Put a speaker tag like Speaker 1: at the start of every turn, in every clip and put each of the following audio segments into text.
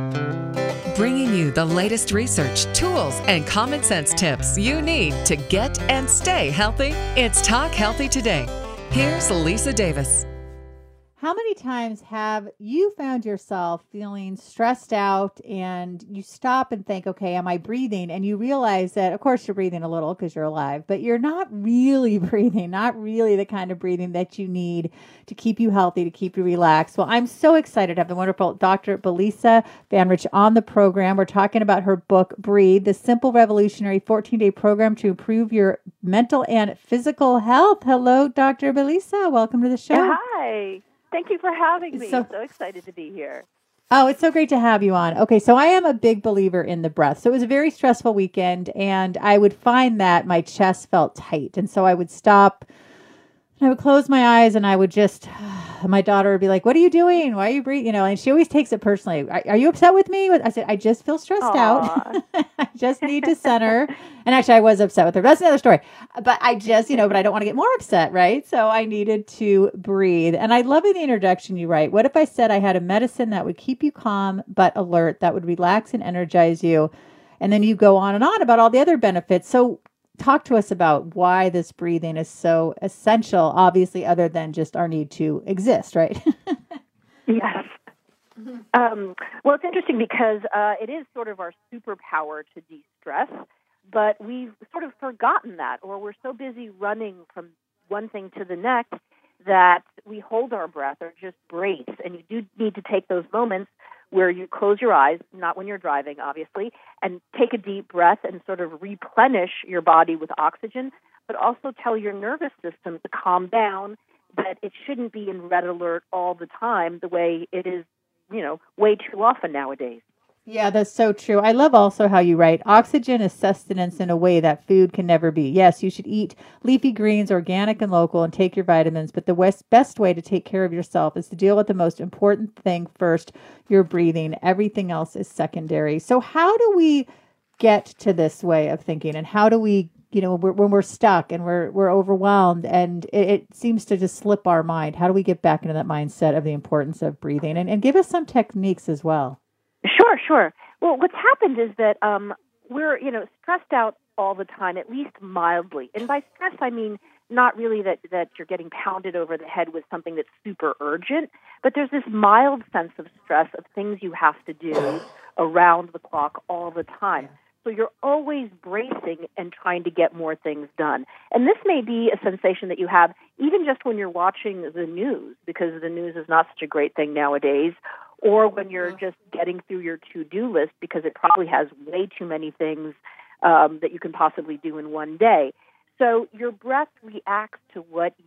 Speaker 1: Bringing you the latest research, tools, and common sense tips you need to get and stay healthy. It's Talk Healthy Today. Here's Lisa Davis.
Speaker 2: How many times have you found yourself feeling stressed out and you stop and think, okay, am I breathing? And you realize that, of course, you're breathing a little because you're alive, but you're not really breathing, not really the kind of breathing that you need to keep you healthy, to keep you relaxed. Well, I'm so excited to have the wonderful Dr. Belisa Banrich on the program. We're talking about her book, Breathe, the simple revolutionary 14-day program to improve your mental and physical health. Hello, Dr. Belisa. Welcome to the show.
Speaker 3: Hi. Thank you for having me. So excited to be here.
Speaker 2: Oh, it's so great to have you on. Okay, so I am a big believer in the breath. So it was a very stressful weekend, and I would find that my chest felt tight. And so I would stop, and I would close my eyes, and I would just, my daughter would be like, what are you doing? Why are you breathing? And she always takes it personally. Are you upset with me? I said, I just feel stressed out. I just need to center. And actually, I was upset with her. That's another story. But I just, but I don't want to get more upset, right? So I needed to breathe. And I love in the introduction you write, what if I said I had a medicine that would keep you calm but alert, that would relax and energize you? And then you go on and on about all the other benefits. So talk to us about why this breathing is so essential, obviously, other than just our need to exist, right?
Speaker 3: Yes. Well, it's interesting because it is sort of our superpower to de-stress, but we've sort of forgotten that, or we're so busy running from one thing to the next that we hold our breath or just brace. And you do need to take those moments where you close your eyes, not when you're driving, obviously, and take a deep breath and sort of replenish your body with oxygen, but also tell your nervous system to calm down, that it shouldn't be in red alert all the time the way it is, way too often nowadays.
Speaker 2: Yeah, that's so true. I love also how you write, oxygen is sustenance in a way that food can never be. Yes, you should eat leafy greens, organic and local, and take your vitamins, but the best way to take care of yourself is to deal with the most important thing first, your breathing. Everything else is secondary. So how do we get to this way of thinking, and how do we, when we're stuck and we're overwhelmed and it seems to just slip our mind, how do we get back into that mindset of the importance of breathing? And give us some techniques as well.
Speaker 3: Sure. Well, what's happened is that we're, stressed out all the time, at least mildly. And by stress, I mean not really that you're getting pounded over the head with something that's super urgent, but there's this mild sense of stress of things you have to do around the clock all the time. So you're always bracing and trying to get more things done. And this may be a sensation that you have even just when you're watching the news, because the news is not such a great thing nowadays, or when you're just getting through your to-do list because it probably has way too many things that you can possibly do in one day. So your breath reacts to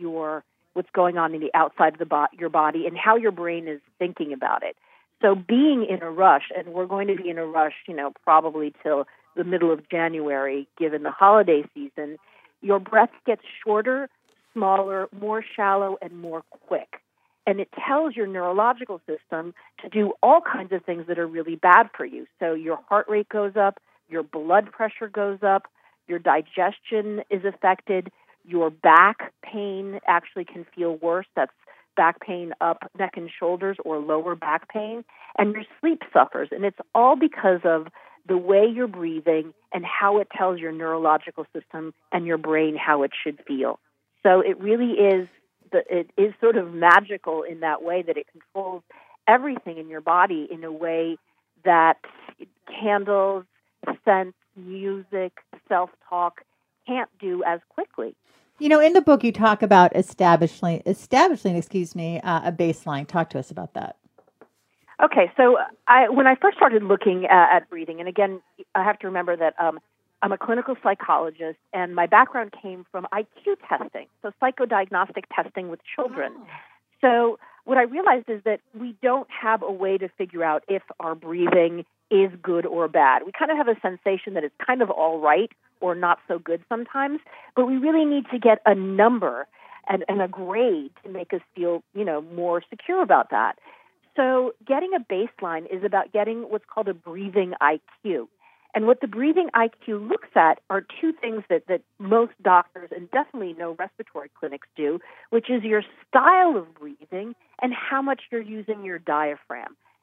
Speaker 3: what's going on in the outside of your body and how your brain is thinking about it. So being in a rush, and we're going to be in a rush, probably till the middle of January, given the holiday season, your breath gets shorter, smaller, more shallow, and more quick. And it tells your neurological system to do all kinds of things that are really bad for you. So your heart rate goes up, your blood pressure goes up, your digestion is affected, your back pain actually can feel worse. That's back pain up neck and shoulders or lower back pain. And your sleep suffers. And it's all because of the way you're breathing and how it tells your neurological system and your brain how it should feel. So it really is it is sort of magical in that way that it controls everything in your body in a way that candles, scents, music, self-talk can't do as quickly.
Speaker 2: In the book you talk about establishing, a baseline. Talk to us about that.
Speaker 3: Okay, so when I first started looking at breathing, and again, I have to remember that I'm a clinical psychologist, and my background came from IQ testing, so psychodiagnostic testing with children. Oh. So what I realized is that we don't have a way to figure out if our breathing is good or bad. We kind of have a sensation that it's kind of all right or not so good sometimes, but we really need to get a number and a grade to make us feel, more secure about that. So getting a baseline is about getting what's called a breathing IQ. And what the breathing IQ looks at are two things that most doctors and definitely no respiratory clinics do, which is your style of breathing and how much you're using your diaphragm.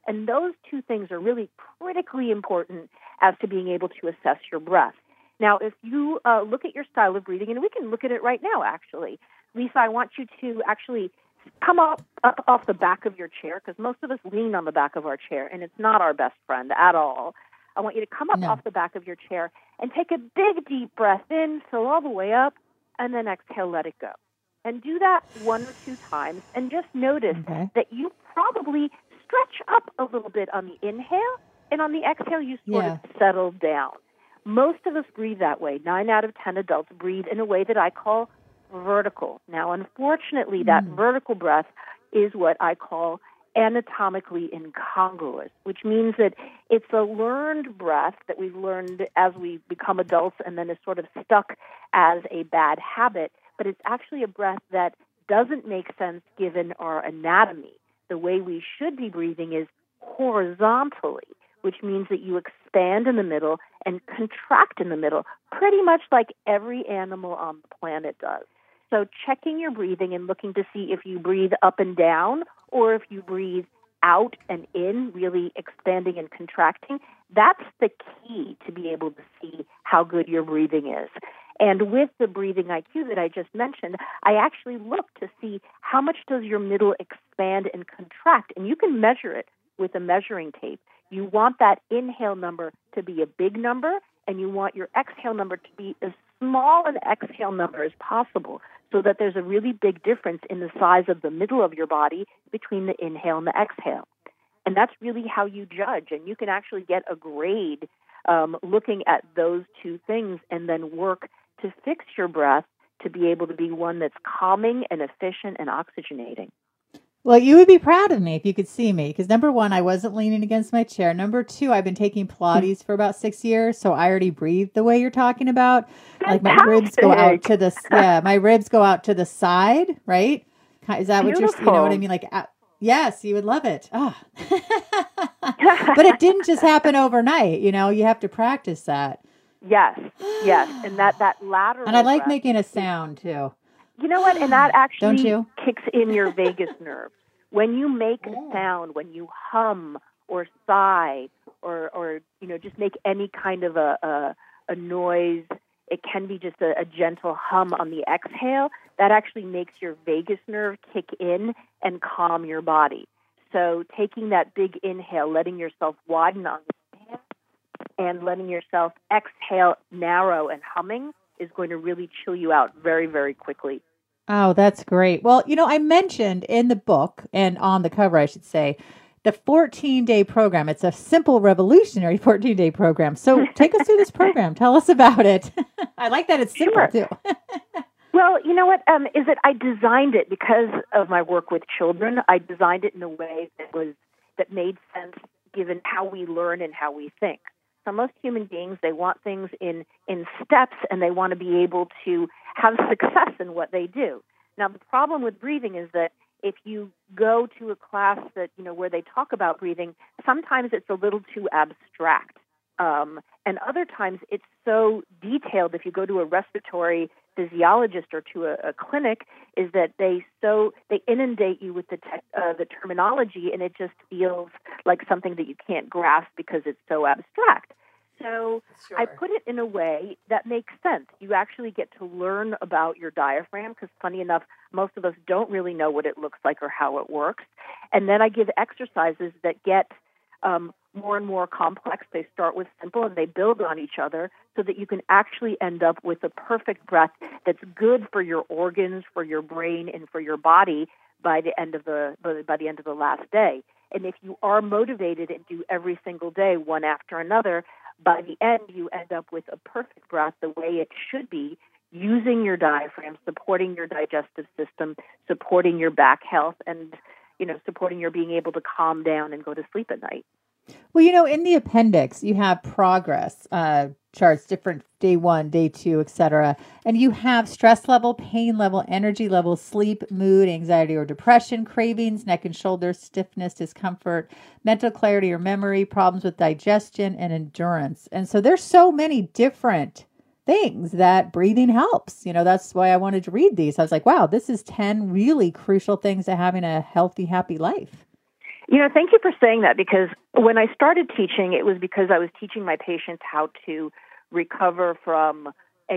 Speaker 3: And those two things are really critically important as to being able to assess your breath. Now, if you look at your style of breathing, and we can look at it right now, actually. Lisa, I want you to actually come up off the back of your chair, because most of us lean on the back of our chair, and it's not our best friend at all. I want you to come up off the back of your chair and take a big, deep breath in, fill all the way up, and then exhale, let it go. And do that 1 or 2 times, and just notice that you probably stretch up a little bit on the inhale, and on the exhale, you sort of settle down. Most of us breathe that way. 9 out of 10 adults breathe in a way that I call vertical. Now, unfortunately, that vertical breath is what I call anatomically incongruous, which means that it's a learned breath that we've learned as we become adults and then is sort of stuck as a bad habit, but it's actually a breath that doesn't make sense given our anatomy. The way we should be breathing is horizontally, which means that you expand in the middle and contract in the middle, pretty much like every animal on the planet does. So checking your breathing and looking to see if you breathe up and down or if you breathe out and in, really expanding and contracting, that's the key to be able to see how good your breathing is. And with the breathing IQ that I just mentioned, I actually look to see how much does your middle expand and contract, and you can measure it with a measuring tape. You want that inhale number to be a big number, and you want your exhale number to be as small an exhale number as possible, so that there's a really big difference in the size of the middle of your body between the inhale and the exhale. And that's really how you judge. And you can actually get a grade looking at those two things and then work to fix your breath to be able to be one that's calming and efficient and oxygenating.
Speaker 2: Well, you would be proud of me if you could see me, because number 1, I wasn't leaning against my chair. Number 2, I've been taking Pilates for about 6 years, so I already breathe the way you're talking about.
Speaker 3: Fantastic.
Speaker 2: Like my ribs go out to the my ribs go out to the side, right? Is that what
Speaker 3: Beautiful.
Speaker 2: you know what I mean? Like, yes, you would love it. Oh. But it didn't just happen overnight. You know, you have to practice that.
Speaker 3: Yes, and that lateral.
Speaker 2: And I like
Speaker 3: breath
Speaker 2: making a sound too.
Speaker 3: You know what? And that actually
Speaker 2: Don't you?
Speaker 3: kicks in your vagus nerve. When you make a sound, when you hum or sigh or just make any kind of a noise, it can be just a gentle hum on the exhale, that actually makes your vagus nerve kick in and calm your body. So taking that big inhale, letting yourself widen on the inhale, and letting yourself exhale narrow and humming is going to really chill you out very, very quickly.
Speaker 2: Oh, that's great. Well, I mentioned in the book and on the cover, I should say, the 14-day program. It's a simple, revolutionary 14-day program. So take us through this program. Tell us about it. I like that it's simple, too.
Speaker 3: Well, you know what? Is that I designed it because of my work with children. I designed it in a way that made sense given how we learn and how we think. So most human beings, they want things in steps, and they want to be able to have success in what they do. Now, the problem with breathing is that if you go to a class that, where they talk about breathing, sometimes it's a little too abstract. And other times it's so detailed. If you go to a respiratory physiologist or to a clinic, is that they inundate you with the terminology, and it just feels like something that you can't grasp because it's so abstract. So I put it in a way that makes sense. You actually get to learn about your diaphragm, because funny enough, most of us don't really know what it looks like or how it works. And then I give exercises that get more and more complex. They start with simple and they build on each other so that you can actually end up with a perfect breath that's good for your organs, for your brain, and for your body by the end of the last day. And if you are motivated and do every single day, one after another, by the end you end up with a perfect breath the way it should be, using your diaphragm, supporting your digestive system, supporting your back health, and supporting your being able to calm down and go to sleep at night.
Speaker 2: Well, in the appendix, you have progress charts, different day 1, day 2, etc. And you have stress level, pain level, energy level, sleep, mood, anxiety or depression, cravings, neck and shoulders, stiffness, discomfort, mental clarity or memory, problems with digestion, and endurance. And so there's so many different things that breathing helps. That's why I wanted to read these. I was like, wow, this is 10 really crucial things to having a healthy, happy life.
Speaker 3: Thank you for saying that, because when I started teaching, it was because I was teaching my patients how to recover from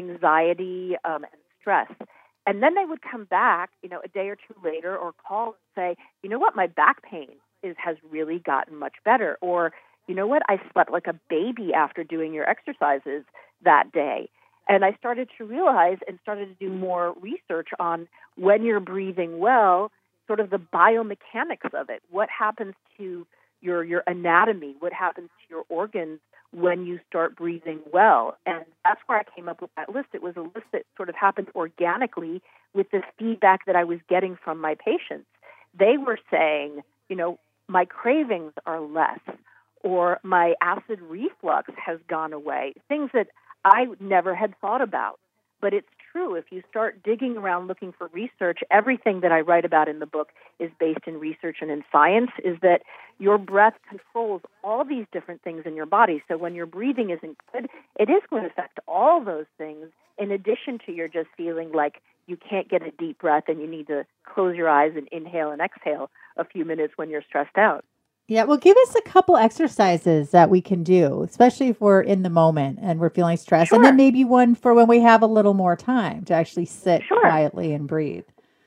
Speaker 3: anxiety and stress. And then they would come back, a day or two later, or call and say, you know what, my back pain has really gotten much better. Or, you know what, I slept like a baby after doing your exercises that day. And I started to realize and started to do more research on when you're breathing well, sort of the biomechanics of it. What happens to your anatomy? What happens to your organs when you start breathing well? And that's where I came up with that list. It was a list that sort of happened organically with the feedback that I was getting from my patients. They were saying, my cravings are less, or my acid reflux has gone away, things that I never had thought about. But it's true. If you start digging around looking for research, everything that I write about in the book is based in research and in science, is that your breath controls all these different things in your body. So when your breathing isn't good, it is going to affect all those things, in addition to your just feeling like you can't get a deep breath and you need to close your eyes and inhale and exhale a few minutes when you're stressed out.
Speaker 2: Yeah, well, give us a couple exercises that we can do, especially if we're in the moment and we're feeling stressed.
Speaker 3: Sure.
Speaker 2: And then maybe one for when we have a little more time to actually sit quietly and breathe.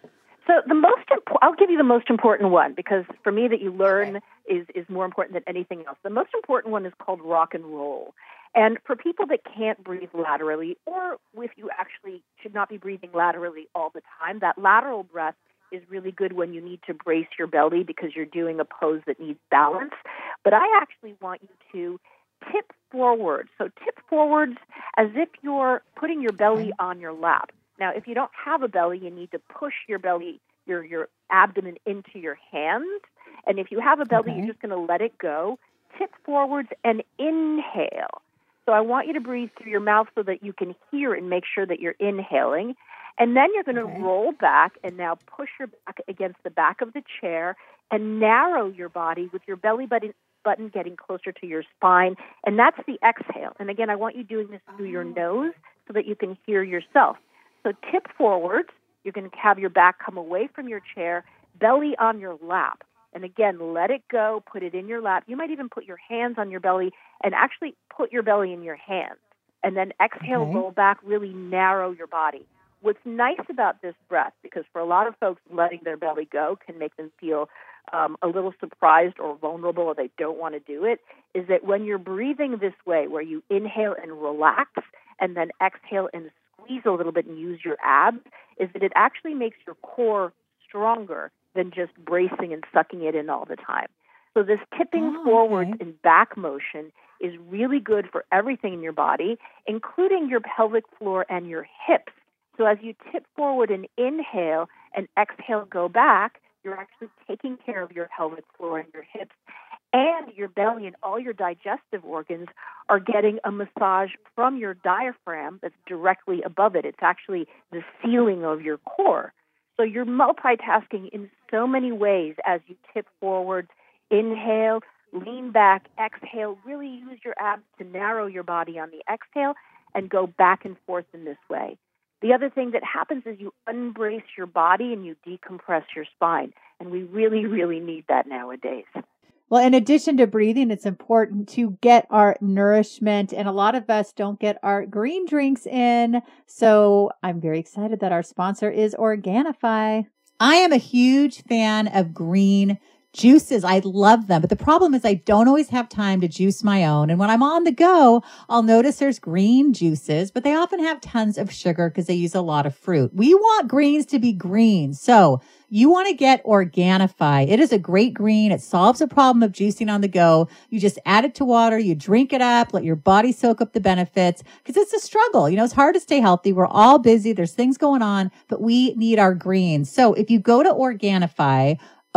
Speaker 3: So I'll give you the most important one, because for me that you learn is more important than anything else. The most important one is called rock and roll. And for people that can't breathe laterally, or if you actually should not be breathing laterally all the time, that lateral breath is really good when you need to brace your belly because you're doing a pose that needs balance. But I actually want you to tip forward. So tip forwards as if you're putting your belly on your lap. Now, if you don't have a belly, you need to push your belly, your abdomen into your hands. And if you have a belly, you're just going to let it go. Tip forwards and inhale. So I want you to breathe through your mouth so that you can hear and make sure that you're inhaling. And then you're going to roll back and now push your back against the back of the chair and narrow your body with your belly button getting closer to your spine. And that's the exhale. And again, I want you doing this through your nose so that you can hear yourself. So tip forwards. You're going to have your back come away from your chair, belly on your lap. And again, let it go, put it in your lap. You might even put your hands on your belly and actually put your belly in your hands. And then exhale, roll back, really narrow your body. What's nice about this breath, because for a lot of folks, letting their belly go can make them feel a little surprised or vulnerable, or they don't want to do it, is that when you're breathing this way, where you inhale and relax, and then exhale and squeeze a little bit and use your abs, is that it actually makes your core stronger than just bracing and sucking it in all the time. So this tipping forward and back motion is really good for everything in your body, including your pelvic floor and your hips. So as you tip forward and inhale and exhale, go back, you're actually taking care of your pelvic floor and your hips, and your belly and all your digestive organs are getting a massage from your diaphragm that's directly above it. It's actually the ceiling of your core. So you're multitasking in so many ways as you tip forward, inhale, lean back, exhale, really use your abs to narrow your body on the exhale and go back and forth in this way. The other thing that happens is you unbrace your body and you decompress your spine. And we really, really need that nowadays.
Speaker 2: Well, in addition to breathing, it's important to get our nourishment. And a lot of us don't get our green drinks in. So I'm very excited that our sponsor is Organifi. I am a huge fan of green juices. I love them. But the problem is I don't always have time to juice my own. And when I'm on the go, I'll notice there's green juices, but they often have tons of sugar because they use a lot of fruit. We want greens to be green. So you want to get Organifi. It is a great green. It solves a problem of juicing on the go. You just add it to water. You drink it up. Let your body soak up the benefits because it's a struggle. It's hard to stay healthy. We're all busy. There's things going on, but we need our greens. So if you go to Organifi,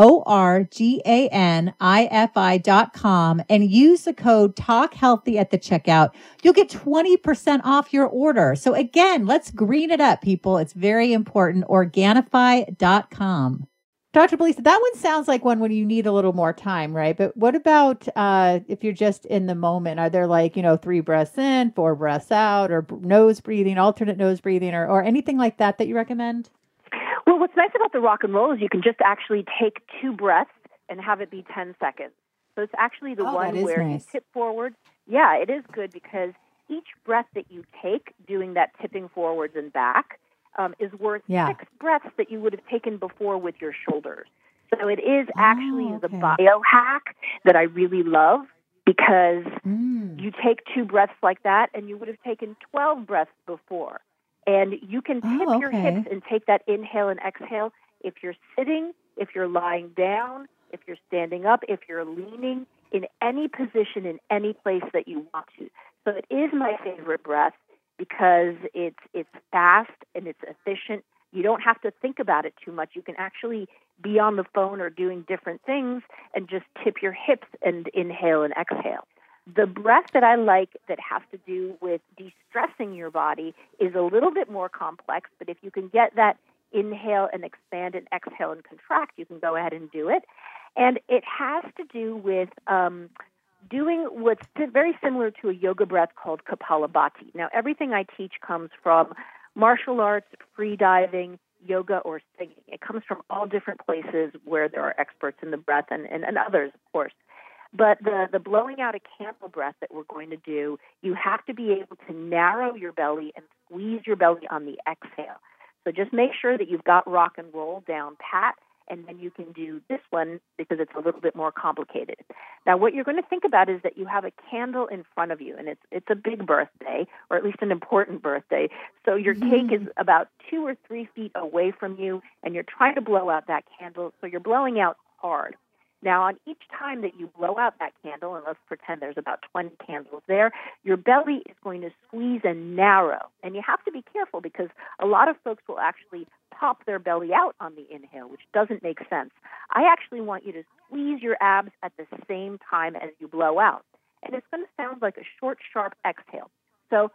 Speaker 2: ORGANIFI.com and use the code TALKHEALTHY at the checkout, you'll get 20% off your order. So again, let's green it up, people. It's very important. Organifi.com. Dr. Belisa, that one sounds like one when you need a little more time, right? But what about if you're just in the moment? Are there 3 breaths in, 4 breaths out, or nose breathing, alternate nose breathing, or anything like that you recommend?
Speaker 3: Well, what's nice about the rock and roll is you can just actually take 2 breaths and have it be 10 seconds. So it's actually the one
Speaker 2: that is
Speaker 3: where
Speaker 2: nice.
Speaker 3: you tip forward. Yeah, it is good because each breath that you take doing that tipping forwards and back is worth 6 breaths that you would have taken before with your shoulders. So it is actually the biohack that I really love because you take 2 breaths like that and you would have taken 12 breaths before. And you can tip your hips and take that inhale and exhale if you're sitting, if you're lying down, if you're standing up, if you're leaning, in any position, in any place that you want to. So it is my favorite breath because it's fast and it's efficient. You don't have to think about it too much. You can actually be on the phone or doing different things and just tip your hips and inhale and exhale. The breath that I like that has to do with de-stressing your body is a little bit more complex, but if you can get that inhale and expand and exhale and contract, you can go ahead and do it. And it has to do with doing what's very similar to a yoga breath called Kapalabhati. Now, everything I teach comes from martial arts, free diving, yoga, or singing. It comes from all different places where there are experts in the breath and others, of course. But the blowing out a candle breath that we're going to do, you have to be able to narrow your belly and squeeze your belly on the exhale. So just make sure that you've got rock and roll down pat, and then you can do this one because it's a little bit more complicated. Now, what you're going to think about is that you have a candle in front of you, and it's a big birthday, or at least an important birthday. So your cake is about 2 or 3 feet away from you, and you're trying to blow out that candle, so you're blowing out hard. Now, on each time that you blow out that candle, and let's pretend there's about 20 candles there, your belly is going to squeeze and narrow. And you have to be careful because a lot of folks will actually pop their belly out on the inhale, which doesn't make sense. I actually want you to squeeze your abs at the same time as you blow out. And it's going to sound like a short, sharp exhale. So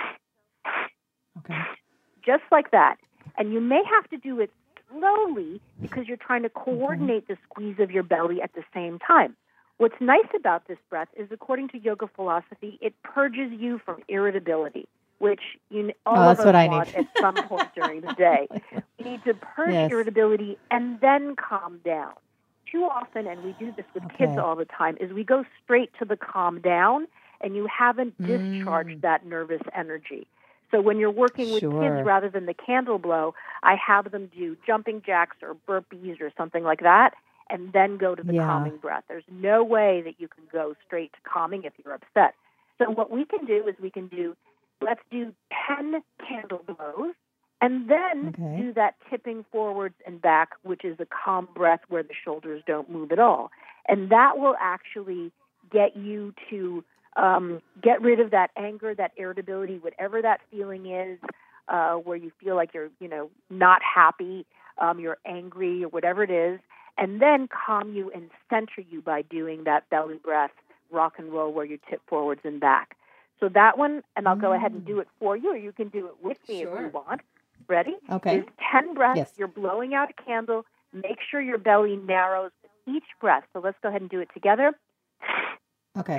Speaker 3: just like that. And you may have to do it slowly because you're trying to coordinate the squeeze of your belly at the same time. What's nice about this breath is, according to yoga philosophy, it purges you from irritability, which all of us want at some point during the day. You need to purge irritability and then calm down. Too often, and we do this with kids all the time, is we go straight to the calm down and you haven't discharged that nervous energy. So when you're working with kids, rather than the candle blow, I have them do jumping jacks or burpees or something like that, and then go to the calming breath. There's no way that you can go straight to calming if you're upset. So what we can do is let's do 10 candle blows, and then do that tipping forwards and back, which is a calm breath where the shoulders don't move at all. And that will actually get you to get rid of that anger, that irritability, whatever that feeling is, where you feel like you're, not happy, you're angry, or whatever it is, and then calm you and center you by doing that belly breath, rock and roll, where you tip forwards and back. So that one, and I'll go ahead and do it for you, or you can do it with me if you want. Ready?
Speaker 2: Okay.
Speaker 3: There's 10 breaths. You're blowing out a candle. Make sure your belly narrows with each breath. So let's go ahead and do it together.
Speaker 2: Okay.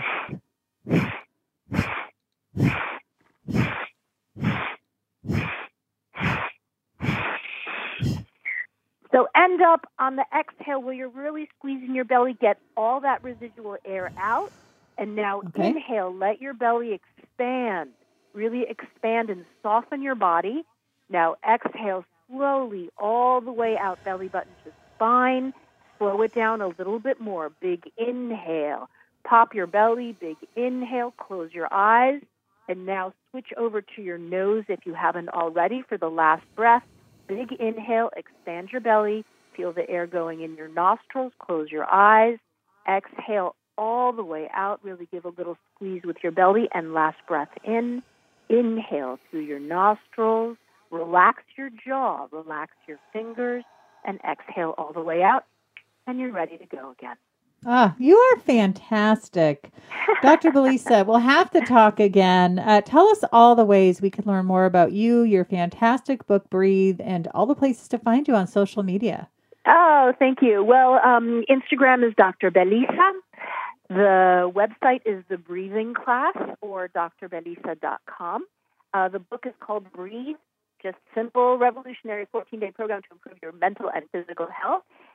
Speaker 3: So end up on the exhale where you're really squeezing your belly, get all that residual air out. And now inhale, let your belly expand, really expand and soften your body. Now exhale slowly all the way out, belly button to spine. Slow it down a little bit more. Big inhale. Pop your belly, big inhale, close your eyes, and now switch over to your nose if you haven't already for the last breath. Big inhale, expand your belly, feel the air going in your nostrils, close your eyes, exhale all the way out, really give a little squeeze with your belly, and last breath in. Inhale through your nostrils, relax your jaw, relax your fingers, and exhale all the way out, and you're ready to go again.
Speaker 2: You are fantastic. Dr. Belisa, we'll have to talk again. Tell us all the ways we can learn more about you, your fantastic book, Breathe, and all the places to find you on social media.
Speaker 3: Oh, thank you. Well, Instagram is Dr. Belisa. The website is The Breathing Class, or drbelisa.com. The book is called Breathe, just simple, revolutionary 14-day program to improve your mental and physical health.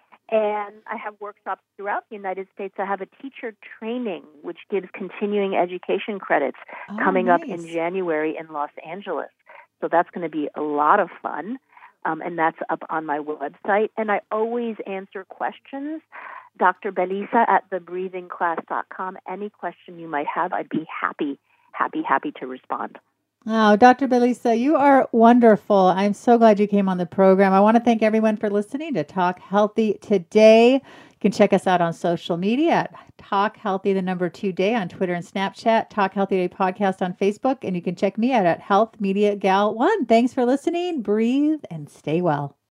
Speaker 3: And I have workshops throughout the United States. I have a teacher training, which gives continuing education credits coming up in January in Los Angeles. So that's going to be a lot of fun. And that's up on my website. And I always answer questions. Dr. Belisa at thebreathingclass.com. Any question you might have, I'd be happy to respond.
Speaker 2: Oh, Dr. Belisa, you are wonderful. I'm so glad you came on the program. I want to thank everyone for listening to Talk Healthy Today. You can check us out on social media at Talk Healthy, the number 2 day on Twitter and Snapchat, Talk Healthy Today podcast on Facebook, and you can check me out at Health Media Gal 1. Thanks for listening. Breathe and stay well.